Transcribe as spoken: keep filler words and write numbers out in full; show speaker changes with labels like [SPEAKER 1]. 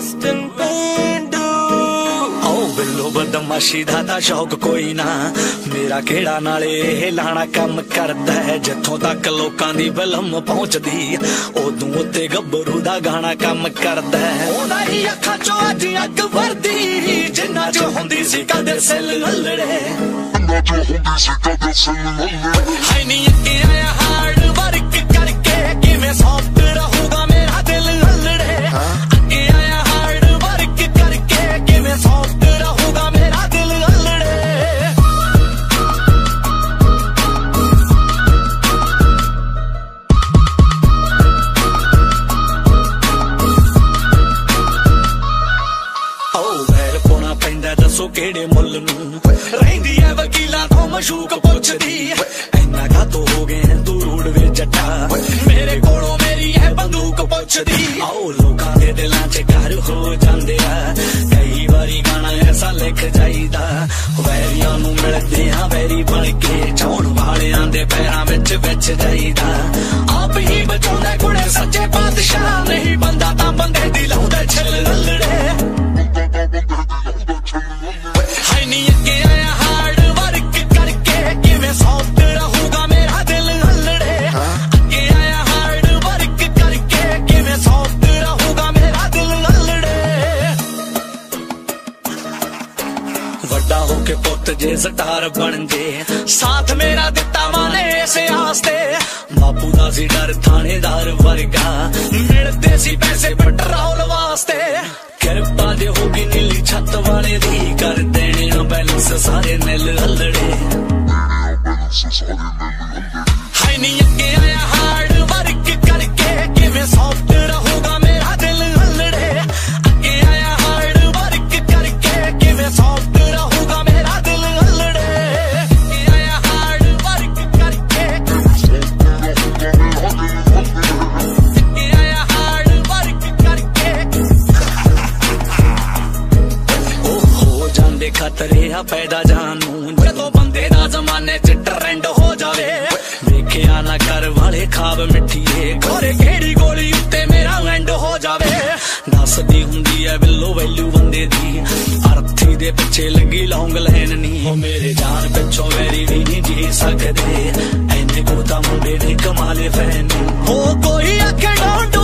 [SPEAKER 1] Western पेंडू आओ बिल्लो बदमाशी दा ता शौक कोई ना मेरा केड़ा नाले लाना कम करदा है जिथों तक लोकां दी फिल्म पहुंचदी उदों उत्ते गब्बरू दा गाना कम करदा है ओदा ही अखां चों अज अग वरदी जिन्ना च हुंदी सी कदे सिल ललड़े जिन्ना च हुंदी सी कदे सिल ललड़े हाय नी अगे आया हार्ड वर्क करके किवें सॉफ्ट रहूगा मेरा दिल ललड़े अगे आया हार्ड वर्क करके किवें सॉफ्ट रहूगा मेरा दिल ललड़े दसो केड़े मुल नूं रहिंदी है वकीलां तो मशूक पुछदी इन्ना कातो हो गए तू रूड़ वे जट्टा मेरे कोलों मेरी है बंदूक पुछदी आओ लोकां दे दिलां च घर हो जांदे आ कई बारी गाना ऐसा लिख जाईदा वैरियां नूं मिलदे आ वैरी बण के चौड़ वालियां दे पैरां विच विच जाईदा आप ही बचाउंदा कुड़े सच्चे बादशाह नहीं बंदा तां बंदे दी लाउंदा छिल ललड़े वड्डा होके पुत जे स्टार बन जे साथ मेरा दिता माने इस आस्ते बापू दा सी डर थानेदार वर्गा मिलदे सी पैसे पेट्रोल वास्ते कृपा जे होगी नीली छत वाले दी कर देने बैलेंस सारे निल हलड़े हाय नी अगे आया हार्ड वर्क करके किवें सॉफ्ट रहूगा मेरा दिल हलड़े अगे आया हार्ड वर्क करके किवें सॉफ्ट रहूगा मेरा दिल हलड़े अगे आया हार्ड वर्क करके अगे आया हार्ड वर्क करके ओ हो जांदे खतरे आ पैदा जानू जदों बंदे दा जमाने च ट्रेंड हो जावे वेखिया ना कर वाले खाब मिठीए घोरे केड़ी गोली उत्ते मेरा एंड हो जावे दसदी हुंदी है बिल्लो वैल्यू बंदे दी अर्थी दे पिछे लगी लौंग लैन नी ओ मेरे जान पिछों वैरी भी नहीं जी सकदे ऐने को तां मुंडे ने कमाले फैन हो कोई आखे डोंट